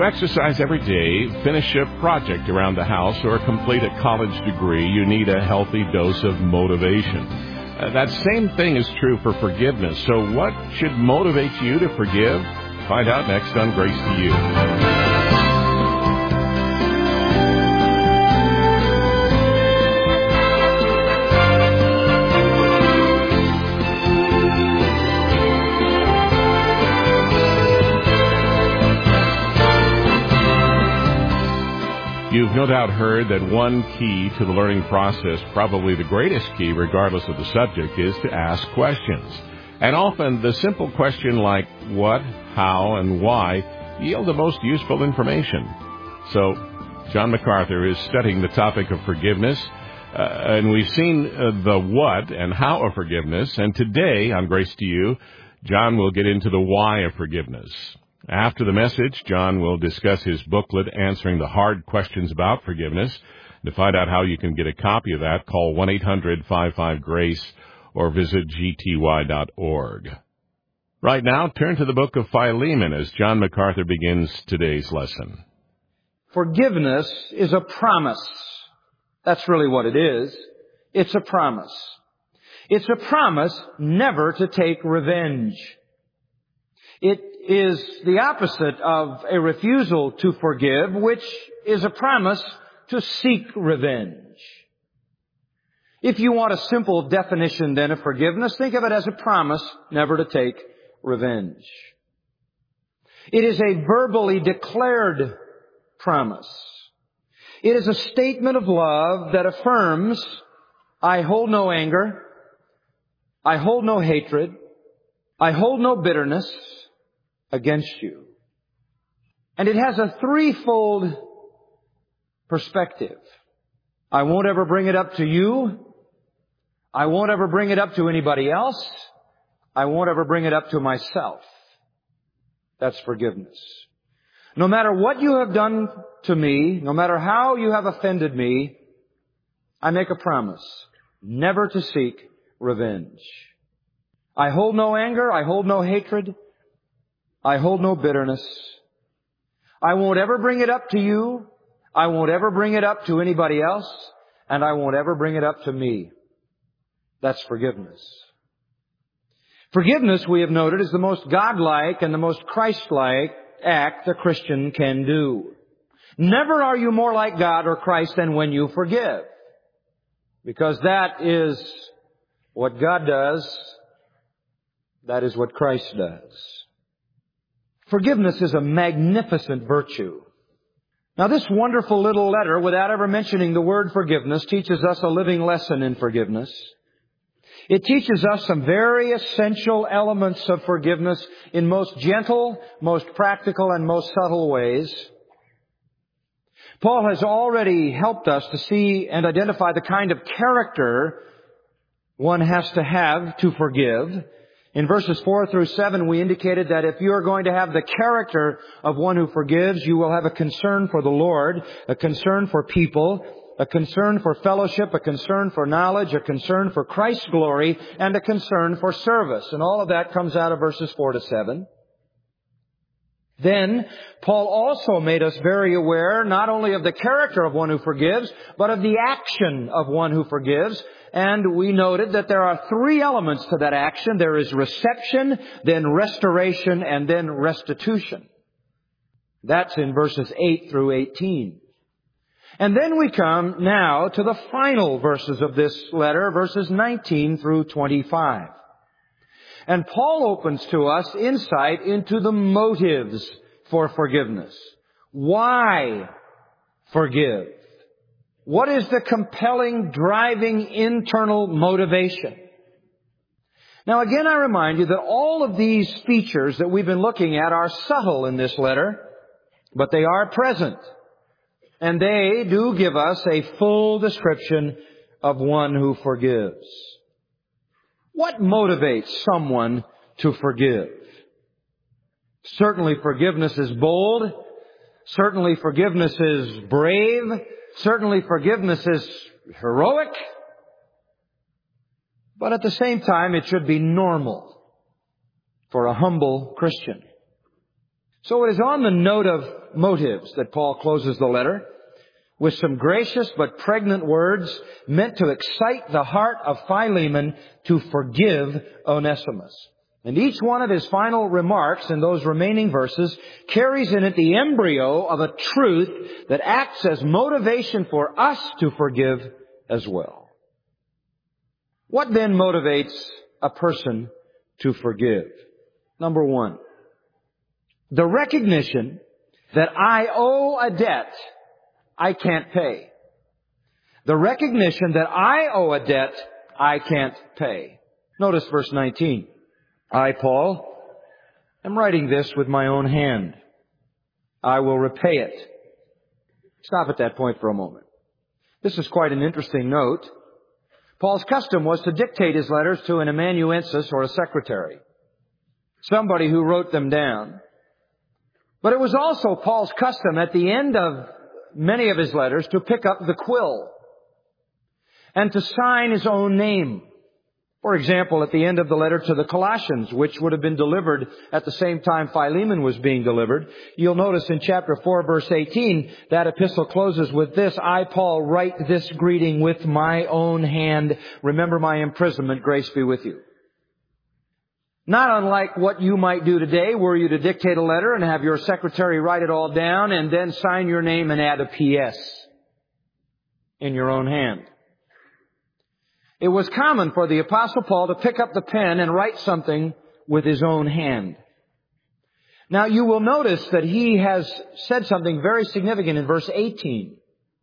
To exercise every day, finish a project around the house, or complete a college degree, you need a healthy dose of motivation. That same thing is true for forgiveness. So what should motivate you to forgive? Find out next on Grace to You. You've no doubt heard that one key to the learning process, probably the greatest key regardless of the subject, is to ask questions. And often the simple question like what, how, and why yield the most useful information. So John MacArthur is studying the topic of forgiveness, and we've seen the what and how of forgiveness. And today on Grace to You, John will get into the why of forgiveness. After the message, John will discuss his booklet answering the hard questions about forgiveness. To find out how you can get a copy of that, call 1-800-55-GRACE or visit gty.org. Right now, turn to the book of Philemon as John MacArthur begins today's lesson. Forgiveness is a promise. That's really what it is. It's a promise. It's a promise never to take revenge. It is the opposite of a refusal to forgive, which is a promise to seek revenge. If you want a simple definition then of forgiveness, think of it as a promise never to take revenge. It is a verbally declared promise. It is a statement of love that affirms, I hold no anger, I hold no hatred, I hold no bitterness against you. And it has a threefold perspective. I won't ever bring it up to you. I won't ever bring it up to anybody else. I won't ever bring it up to myself. That's forgiveness. No matter what you have done to me, no matter how you have offended me, I make a promise never to seek revenge. I hold no anger. I hold no hatred. I hold no bitterness. I won't ever bring it up to you. I won't ever bring it up to anybody else. And I won't ever bring it up to me. That's forgiveness. Forgiveness, we have noted, is the most godlike and the most Christ-like act a Christian can do. Never are you more like God or Christ than when you forgive. Because that is what God does. That is what Christ does. Forgiveness is a magnificent virtue. Now, this wonderful little letter, without ever mentioning the word forgiveness, teaches us a living lesson in forgiveness. It teaches us some very essential elements of forgiveness in most gentle, most practical, and most subtle ways. Paul has already helped us to see and identify the kind of character one has to have to forgive. In verses 4 through 7, we indicated that if you are going to have the character of one who forgives, you will have a concern for the Lord, a concern for people, a concern for fellowship, a concern for knowledge, a concern for Christ's glory, and a concern for service. And all of that comes out of verses 4 to 7. Then, Paul also made us very aware not only of the character of one who forgives, but of the action of one who forgives. And we noted that there are three elements to that action. There is reception, then restoration, and then restitution. That's in verses 8 through 18. And then we come now to the final verses of this letter, verses 19 through 25. And Paul opens to us insight into the motives for forgiveness. Why forgive? What is the compelling, driving, internal motivation? Now again, I remind you that all of these features that we've been looking at are subtle in this letter, but they are present. And they do give us a full description of one who forgives. What motivates someone to forgive? Certainly forgiveness is bold. Certainly forgiveness is brave. Certainly forgiveness is heroic. But at the same time, it should be normal for a humble Christian. So it is on the note of motives that Paul closes the letter with some gracious but pregnant words meant to excite the heart of Philemon to forgive Onesimus. And each one of his final remarks in those remaining verses carries in it the embryo of a truth that acts as motivation for us to forgive as well. What then motivates a person to forgive? Number one, the recognition that I owe a debt I can't pay. The recognition that I owe a debt I can't pay. Notice verse 19. I, Paul, am writing this with my own hand. I will repay it. Stop at that point for a moment. This is quite an interesting note. Paul's custom was to dictate his letters to an amanuensis or a secretary, somebody who wrote them down. But it was also Paul's custom at the end of many of his letters to pick up the quill and to sign his own name. For example, at the end of the letter to the Colossians, which would have been delivered at the same time Philemon was being delivered, you'll notice in chapter 4, verse 18, that epistle closes with this, I, Paul, write this greeting with my own hand. Remember my imprisonment. Grace be with you. Not unlike what you might do today, were you to dictate a letter and have your secretary write it all down and then sign your name and add a P.S. in your own hand. It was common for the Apostle Paul to pick up the pen and write something with his own hand. Now you will notice that he has said something very significant in verse 18.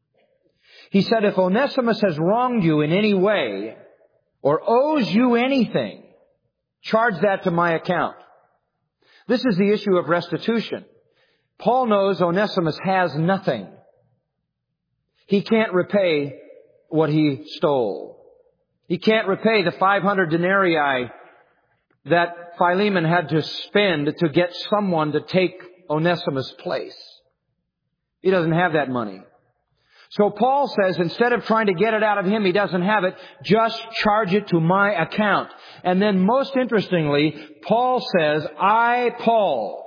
He said, if Onesimus has wronged you in any way or owes you anything, charge that to my account. This is the issue of restitution. Paul knows Onesimus has nothing. He can't repay what he stole. He can't repay the 500 denarii that Philemon had to spend to get someone to take Onesimus' place. He doesn't have that money. So Paul says, instead of trying to get it out of him, he doesn't have it, just charge it to my account. And then most interestingly, Paul says, I, Paul,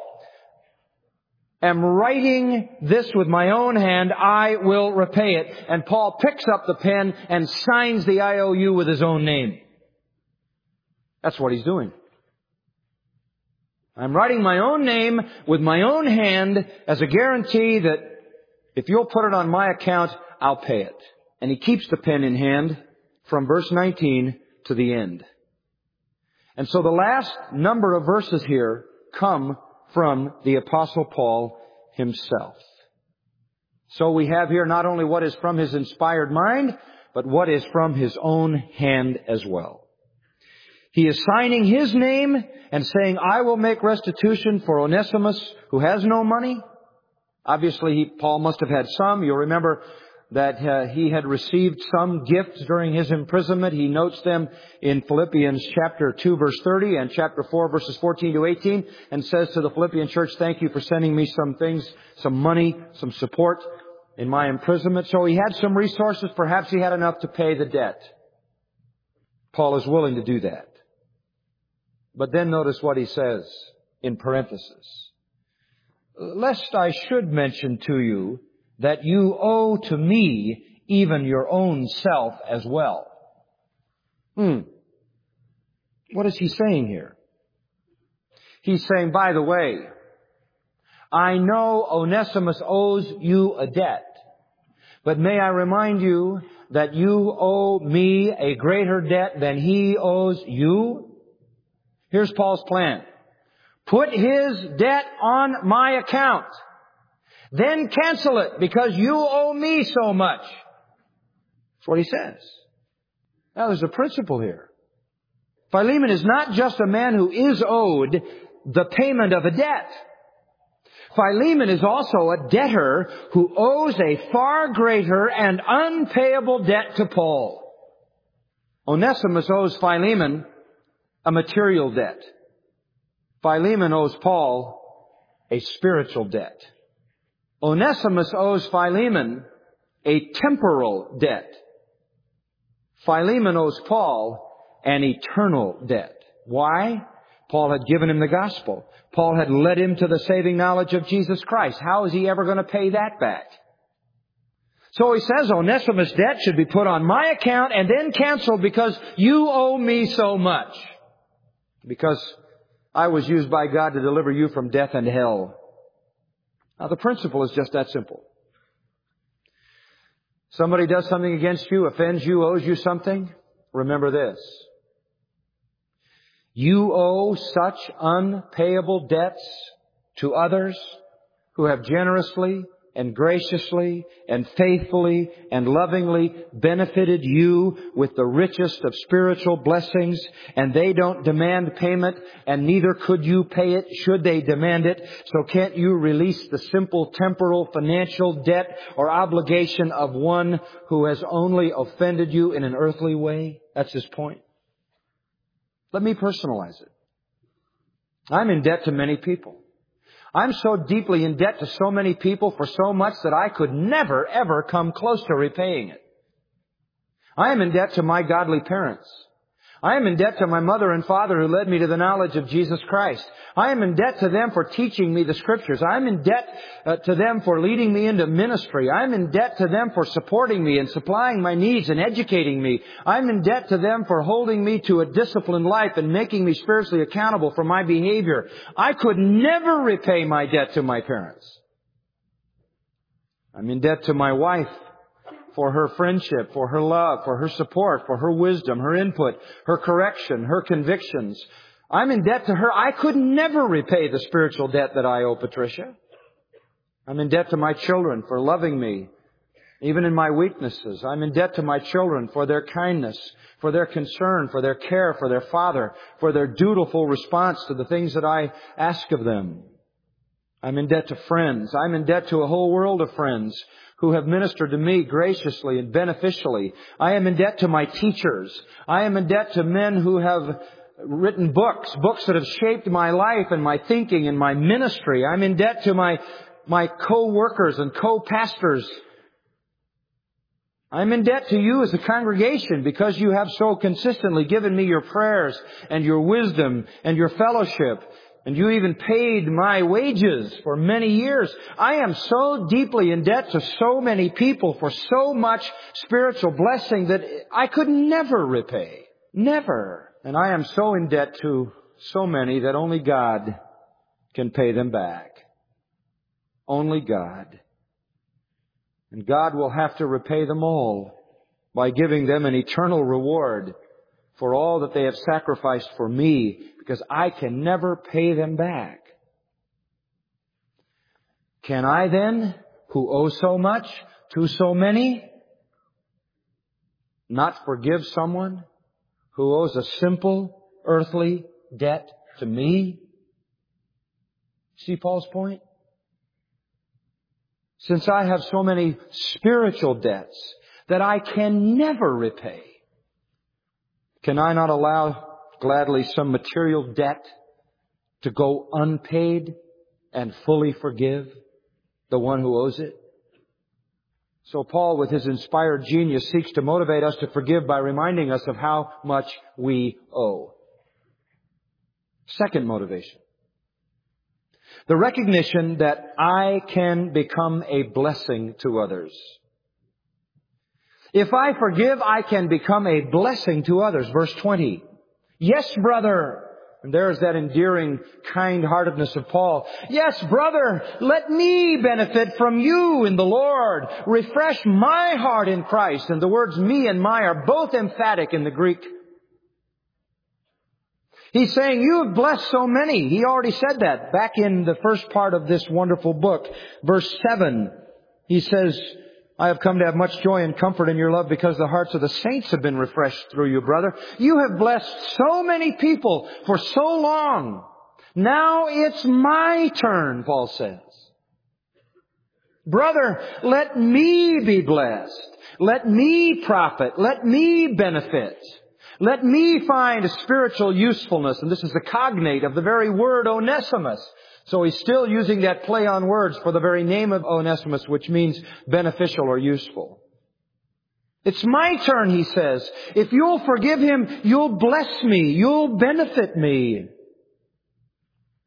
am writing this with my own hand, I will repay it. And Paul picks up the pen and signs the IOU with his own name. That's what he's doing. I'm writing my own name with my own hand as a guarantee that if you'll put it on my account, I'll pay it. And he keeps the pen in hand from verse 19 to the end. And so the last number of verses here come from the Apostle Paul himself. So we have here not only what is from his inspired mind, but what is from his own hand as well. He is signing his name and saying, I will make restitution for Onesimus who has no money. Obviously, Paul must have had some. You'll remember that he had received some gifts during his imprisonment. He notes them in Philippians chapter 2, verse 30 and chapter 4, verses 14 to 18, and says to the Philippian church, thank you for sending me some things, some money, some support in my imprisonment. So he had some resources. Perhaps he had enough to pay the debt. Paul is willing to do that. But then notice what he says in parenthesis. Lest I should mention to you that you owe to me even your own self as well. What is he saying here? He's saying, by the way, I know Onesimus owes you a debt, but may I remind you that you owe me a greater debt than he owes you? Here's Paul's plan. Put his debt on my account. Then cancel it because you owe me so much. That's what he says. Now there's a principle here. Philemon is not just a man who is owed the payment of a debt. Philemon is also a debtor who owes a far greater and unpayable debt to Paul. Onesimus owes Philemon a material debt. Philemon owes Paul a spiritual debt. Onesimus owes Philemon a temporal debt. Philemon owes Paul an eternal debt. Why? Paul had given him the gospel. Paul had led him to the saving knowledge of Jesus Christ. How is he ever going to pay that back? So he says Onesimus' debt should be put on my account and then canceled because you owe me so much. Because I was used by God to deliver you from death and hell. Now the principle is just that simple. Somebody does something against you, offends you, owes you something. Remember this. You owe such unpayable debts to others who have generously and graciously and faithfully and lovingly benefited you with the richest of spiritual blessings, and they don't demand payment, and neither could you pay it should they demand it. So can't you release the simple temporal financial debt or obligation of one who has only offended you in an earthly way? That's his point. Let me personalize it. I'm in debt to many people. I'm so deeply in debt to so many people for so much that I could never, ever come close to repaying it. I am in debt to my godly parents. I am in debt to my mother and father who led me to the knowledge of Jesus Christ. I am in debt to them for teaching me the Scriptures. I am in debt to them for leading me into ministry. I am in debt to them for supporting me and supplying my needs and educating me. I am in debt to them for holding me to a disciplined life and making me spiritually accountable for my behavior. I could never repay my debt to my parents. I'm in debt to my wife for her friendship, for her love, for her support, for her wisdom, her input, her correction, her convictions. I'm in debt to her. I could never repay the spiritual debt that I owe Patricia. I'm in debt to my children for loving me, even in my weaknesses. I'm in debt to my children for their kindness, for their concern, for their care, for their father, for their dutiful response to the things that I ask of them. I'm in debt to friends. I'm in debt to a whole world of friends who have ministered to me graciously and beneficially. I am in debt to my teachers. I am in debt to men who have written books that have shaped my life and my thinking and my ministry. I'm in debt to my co-workers and co-pastors. I'm in debt to you as a congregation because you have so consistently given me your prayers and your wisdom and your fellowship. And you even paid my wages for many years. I am so deeply in debt to so many people for so much spiritual blessing that I could never repay. Never. And I am so in debt to so many that only God can pay them back. Only God. And God will have to repay them all by giving them an eternal reward for all that they have sacrificed for me, because I can never pay them back. Can I then, who owe so much to so many, not forgive someone who owes a simple earthly debt to me? See Paul's point? Since I have so many spiritual debts that I can never repay, can I not allow gladly some material debt to go unpaid and fully forgive the one who owes it? So Paul, with his inspired genius, seeks to motivate us to forgive by reminding us of how much we owe. Second motivation. The recognition that I can become a blessing to others. If I forgive, I can become a blessing to others. Verse 20. Yes, brother. And there's that endearing kind-heartedness of Paul. Yes, brother, let me benefit from you in the Lord. Refresh my heart in Christ. And the words me and my are both emphatic in the Greek. He's saying, you have blessed so many. He already said that back in the first part of this wonderful book. Verse 7, he says, I have come to have much joy and comfort in your love because the hearts of the saints have been refreshed through you, brother. You have blessed so many people for so long. Now it's my turn, Paul says. Brother, let me be blessed. Let me profit. Let me benefit. Let me find spiritual usefulness. And this is the cognate of the very word Onesimus. So he's still using that play on words for the very name of Onesimus, which means beneficial or useful. It's my turn, he says. If you'll forgive him, you'll bless me. You'll benefit me.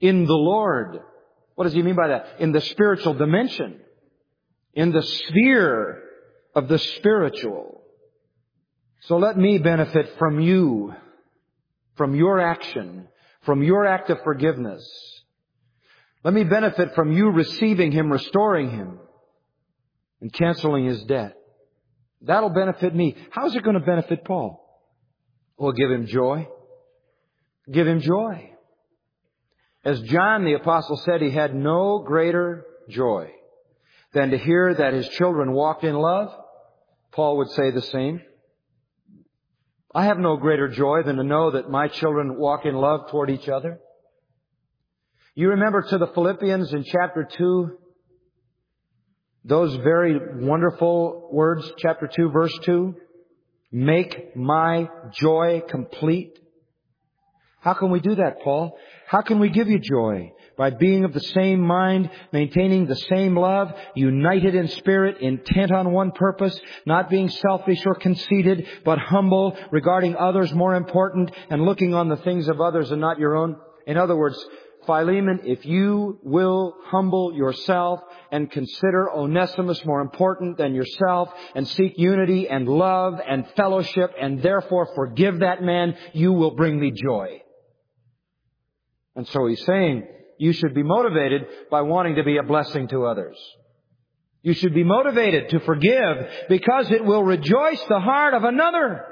in the Lord. What does he mean by that? In the spiritual dimension. In the sphere of the spiritual. So let me benefit from you, from your action, from your act of forgiveness. Let me benefit from you receiving him, restoring him, and canceling his debt. That'll benefit me. How's it going to benefit Paul? Well, give him joy. Give him joy. As John the Apostle said, he had no greater joy than to hear that his children walked in love. Paul would say the same. I have no greater joy than to know that my children walk in love toward each other. You remember to the Philippians in chapter 2, those very wonderful words, chapter 2, verse 2, make my joy complete. How can we do that, Paul? How can we give you joy? By being of the same mind, maintaining the same love, united in spirit, intent on one purpose, not being selfish or conceited, but humble, regarding others more important, and looking on the things of others and not your own. In other words, Philemon, if you will humble yourself and consider Onesimus more important than yourself and seek unity and love and fellowship and therefore forgive that man, you will bring me joy. And so he's saying you should be motivated by wanting to be a blessing to others. You should be motivated to forgive because it will rejoice the heart of another.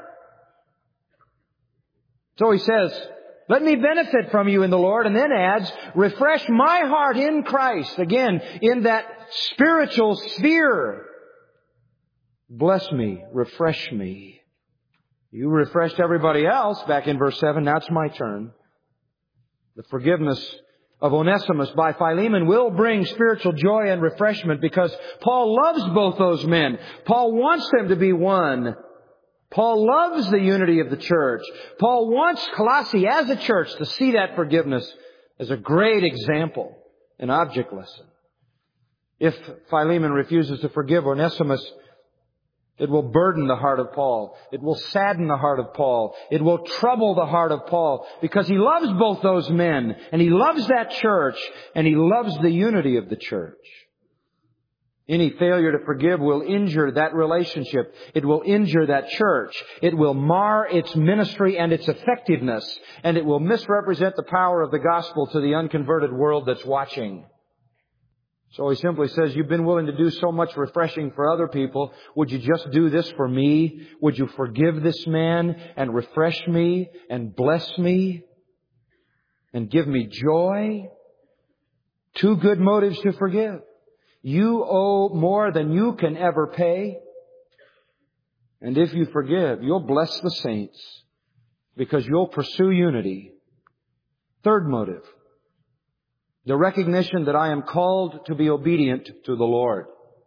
So he says, let me benefit from you in the Lord, and then adds, refresh my heart in Christ. Again, in that spiritual sphere. Bless me, refresh me. You refreshed everybody else back in verse 7. Now it's my turn. The forgiveness of Onesimus by Philemon will bring spiritual joy and refreshment because Paul loves both those men. Paul wants them to be one. Paul loves the unity of the church. Paul wants Colossae as a church to see that forgiveness as a great example, an object lesson. If Philemon refuses to forgive Onesimus, it will burden the heart of Paul. It will sadden the heart of Paul. It will trouble the heart of Paul because he loves both those men and he loves that church and he loves the unity of the church. Any failure to forgive will injure that relationship. It will injure that church. It will mar its ministry and its effectiveness. And it will misrepresent the power of the gospel to the unconverted world that's watching. So he simply says, you've been willing to do so much refreshing for other people. Would you just do this for me? Would you forgive this man and refresh me and bless me and give me joy? Two good motives to forgive. You owe more than you can ever pay. And if you forgive, you'll bless the saints because you'll pursue unity. Third motive, the recognition that I am called to be obedient to the Lord.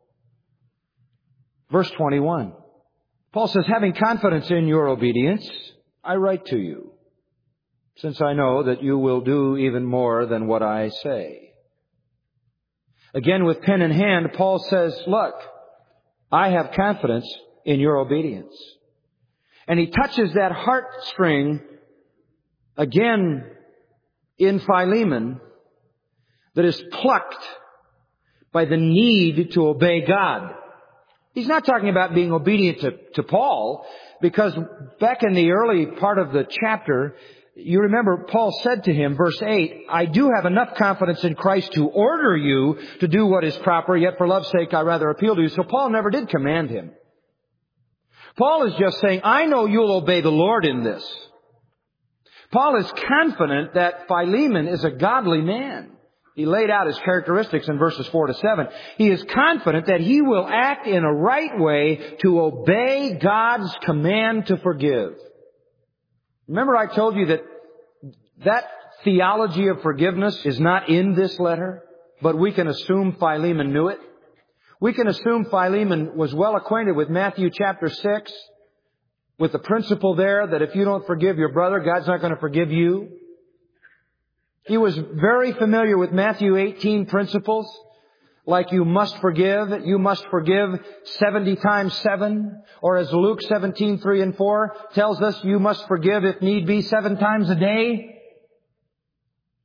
Verse 21. Paul says, having confidence in your obedience, I write to you, since I know that you will do even more than what I say. Again, with pen in hand, Paul says, look, I have confidence in your obedience. And he touches that heartstring again in Philemon that is plucked by the need to obey God. He's not talking about being obedient to Paul, because back in the early part of the chapter, you remember Paul said to him, verse 8, I do have enough confidence in Christ to order you to do what is proper, yet for love's sake I rather appeal to you. So Paul never did command him. Paul is just saying, I know you'll obey the Lord in this. Paul is confident that Philemon is a godly man. He laid out his characteristics in verses 4 to 7. He is confident that he will act in a right way to obey God's command to forgive. Remember I told you that theology of forgiveness is not in this letter, but we can assume Philemon knew it. We can assume Philemon was well acquainted with Matthew chapter 6, with the principle there that if you don't forgive your brother, God's not going to forgive you. He was very familiar with Matthew 18 principles, like you must forgive 70 times 7, or as Luke 17:3 and 4 tells us, you must forgive if need be 7 times a day.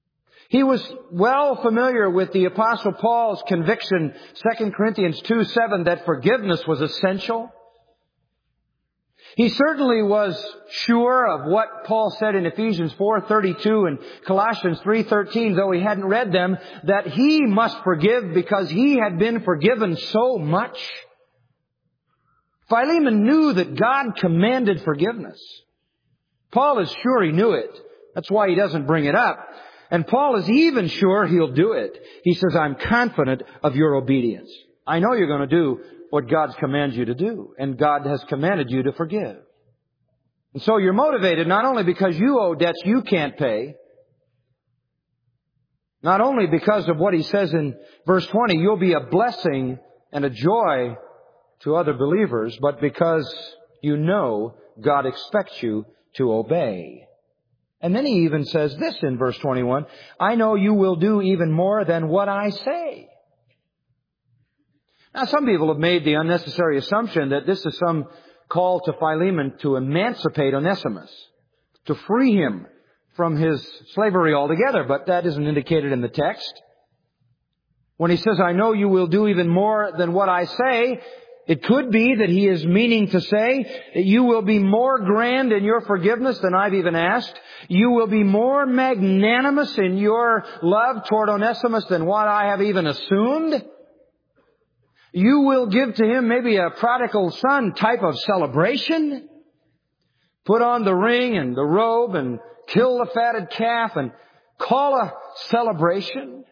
He was well familiar with the Apostle Paul's conviction, 2 Corinthians 2:7, that forgiveness was essential. He certainly was sure of what Paul said in Ephesians 4:32 and Colossians 3:13, though he hadn't read them, that he must forgive because he had been forgiven so much. Philemon knew that God commanded forgiveness. Paul is sure he knew it. That's why he doesn't bring it up. And Paul is even sure he'll do it. He says, I'm confident of your obedience. I know you're going to do what God's commanded you to do. And God has commanded you to forgive. And so you're motivated not only because you owe debts you can't pay, not only because of what he says in verse 20, you'll be a blessing and a joy to other believers, but because you know God expects you to obey. And then he even says this in verse 21, I know you will do even more than what I say. Now, some people have made the unnecessary assumption that this is some call to Philemon to emancipate Onesimus, to free him from his slavery altogether, but that isn't indicated in the text. When he says, I know you will do even more than what I say, it could be that he is meaning to say that you will be more grand in your forgiveness than I've even asked. You will be more magnanimous in your love toward Onesimus than what I have even assumed. You will give to him maybe a prodigal son type of celebration. Put on the ring and the robe and kill the fatted calf and call a celebration.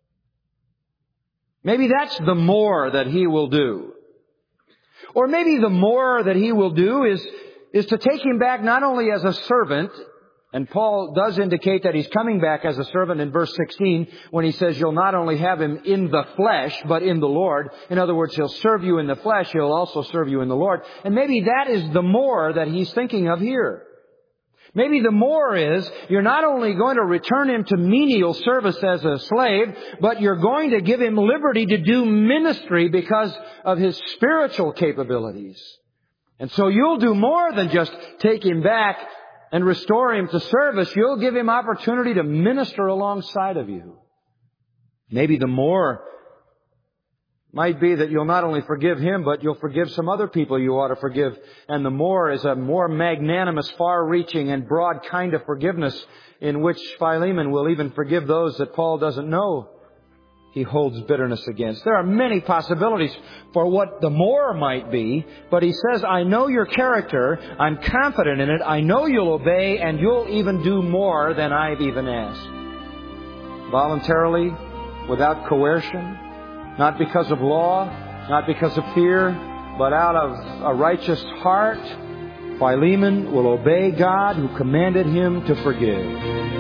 Maybe that's the more that he will do. Or maybe the more that he will do is to take him back not only as a servant, and Paul does indicate that he's coming back as a servant in verse 16 when he says you'll not only have him in the flesh, but in the Lord. In other words, he'll serve you in the flesh, he'll also serve you in the Lord. And maybe that is the more that he's thinking of here. Maybe the more is, you're not only going to return him to menial service as a slave, but you're going to give him liberty to do ministry because of his spiritual capabilities. And so you'll do more than just take him back and restore him to service. You'll give him opportunity to minister alongside of you. Maybe the more might be that you'll not only forgive him, but you'll forgive some other people you ought to forgive. And the more is a more magnanimous, far-reaching, and broad kind of forgiveness in which Philemon will even forgive those that Paul doesn't know he holds bitterness against. There are many possibilities for what the more might be, but he says, I know your character, I'm confident in it, I know you'll obey, and you'll even do more than I've even asked. Voluntarily, without coercion, not because of law, not because of fear, but out of a righteous heart, Philemon will obey God who commanded him to forgive.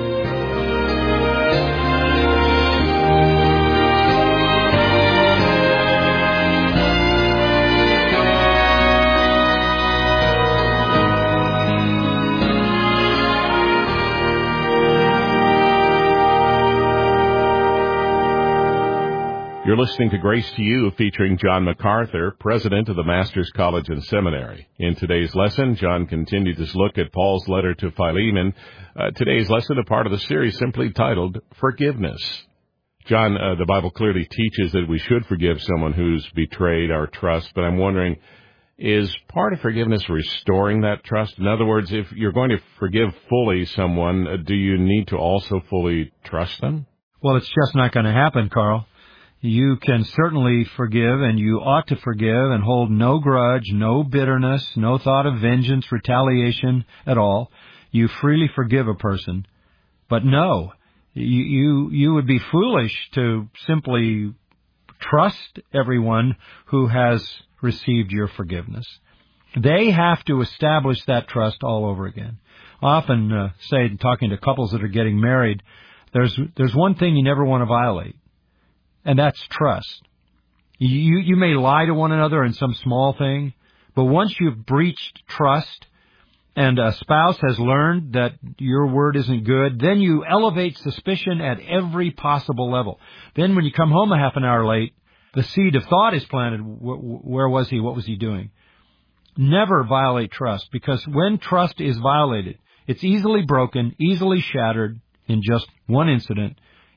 You're listening to Grace to You, featuring John MacArthur, president of the Masters College and Seminary. In today's lesson, John continued his look at Paul's letter to Philemon. Today's lesson, a part of the series simply titled Forgiveness. John, the Bible clearly teaches that we should forgive someone who's betrayed our trust, but I'm wondering, is part of forgiveness restoring that trust? In other words, if you're going to forgive fully someone, do you need to also fully trust them? Well, it's just not going to happen, Carl. You can certainly forgive, and you ought to forgive and hold no grudge, no bitterness, no thought of vengeance, retaliation at all. You freely forgive a person. But no, you would be foolish to simply trust everyone who has received your forgiveness. They have to establish that trust all over again. I often say, talking to couples that are getting married, there's one thing you never want to violate. And that's trust. You may lie to one another in some small thing, but once you've breached trust and a spouse has learned that your word isn't good, then you elevate suspicion at every possible level. Then when you come home a half an hour late, the seed of thought is planted. Where was he? What was he doing? Never violate trust, because when trust is violated, it's easily broken, easily shattered in just one incident.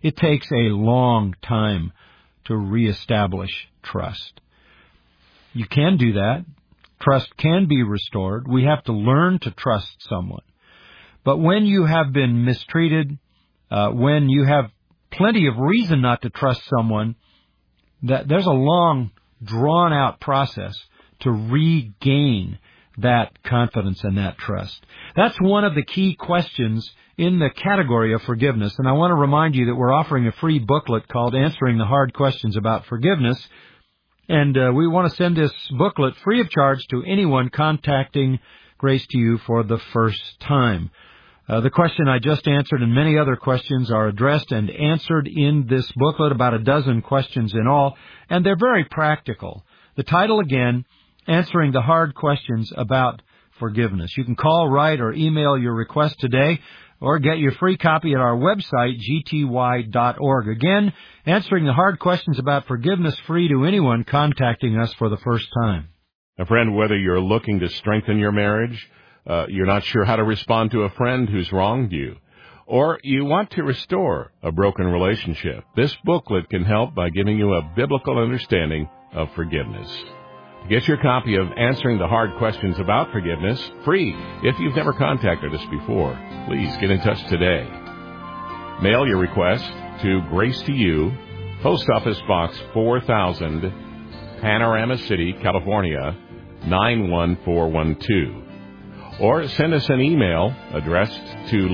It takes a long time to reestablish trust. You can do that. Trust can be restored. We have to learn to trust someone. But when you have been mistreated, when you have plenty of reason not to trust someone, there's a long, drawn-out process to regain that confidence and that trust. That's one of the key questions in the category of forgiveness. And I want to remind you that we're offering a free booklet called Answering the Hard Questions About Forgiveness. And we want to send this booklet free of charge to anyone contacting Grace to You for the first time. The question I just answered and many other questions are addressed and answered in this booklet, about a dozen questions in all, and they're very practical. The title again, Answering the Hard Questions About Forgiveness. You can call, write, or email your request today, or get your free copy at our website, gty.org. Again, Answering the Hard Questions About Forgiveness, free to anyone contacting us for the first time. A friend, whether you're looking to strengthen your marriage, you're not sure how to respond to a friend who's wronged you, or you want to restore a broken relationship, this booklet can help by giving you a biblical understanding of forgiveness. To get your copy of Answering the Hard Questions About Forgiveness, free, if you've never contacted us before, please get in touch today. Mail your request to Grace to You, Post Office Box 4000, Panorama City, California, 91412. Or send us an email addressed to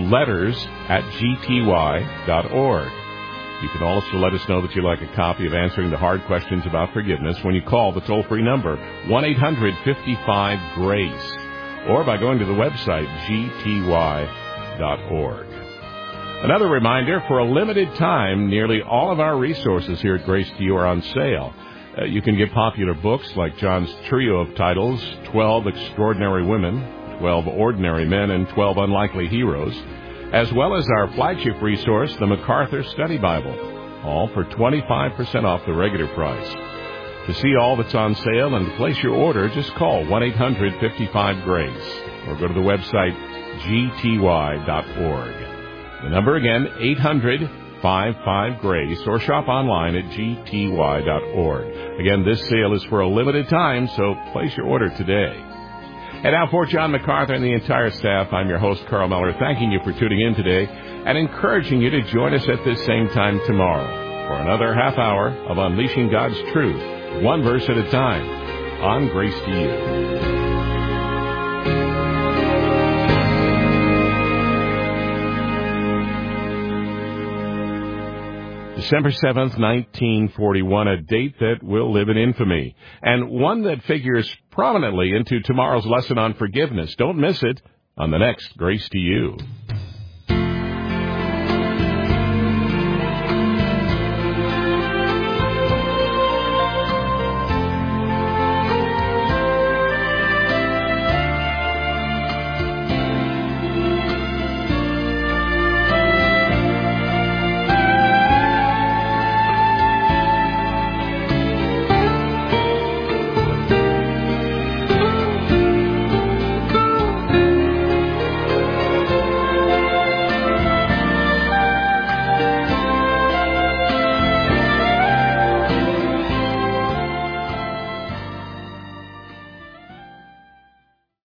letters@gty.org. You can also let us know that you'd like a copy of Answering the Hard Questions About Forgiveness when you call the toll-free number, 1-800-55-GRACE, or by going to the website, gty.org. Another reminder, for a limited time, nearly all of our resources here at Grace to You are on sale. You can get popular books like John's trio of titles, 12 Extraordinary Women, 12 Ordinary Men, and 12 Unlikely Heroes, as well as our flagship resource, the MacArthur Study Bible, all for 25% off the regular price. To see all that's on sale and to place your order, just call 1-800-55-GRACE or go to the website gty.org. The number again, 800-55-GRACE, or shop online at gty.org. Again, this sale is for a limited time, so place your order today. And now for John MacArthur and the entire staff, I'm your host, Carl Miller, thanking you for tuning in today and encouraging you to join us at this same time tomorrow for another half hour of Unleashing God's Truth, one verse at a time, on Grace to You. December 7th, 1941, a date that will live in infamy, and one that figures prominently into tomorrow's lesson on forgiveness. Don't miss it on the next Grace to You.